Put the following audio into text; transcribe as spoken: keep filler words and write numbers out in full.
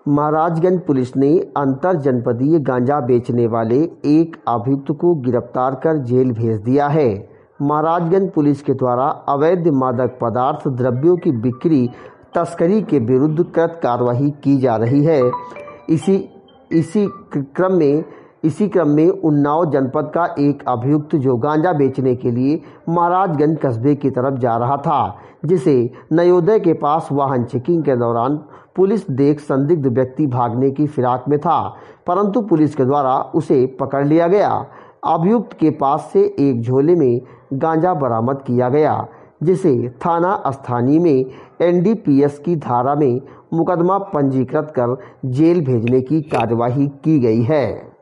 Maharajganj police ने अंतर जनपदीय गांजा बेचने वाले एक अभियुक्त को गिरफ्तार कर जेल भेज दिया है। महाराजगंज पुलिस के द्वारा अवैध मादक पदार्थ द्रव्यों की बिक्री तस्करी के विरुद्ध कृत कार्रवाई की जा रही है। इसी इसी क्रम में इसी क्रम में उन्नाव जनपद का एक अभियुक्त जो गांजा बेचने के लिए महाराजगंज कस्बे की तरफ जा रहा था, जिसे नयोदय के पास वाहन चेकिंग के दौरान पुलिस देख संदिग्ध व्यक्ति भागने की फिराक में था, परंतु पुलिस के द्वारा उसे पकड़ लिया गया। अभियुक्त के पास से एक झोले में गांजा बरामद किया गया, जिसे थाना स्थानीय में एन डी पी एस की धारा में मुकदमा पंजीकृत कर जेल भेजने की कार्यवाही की गई है।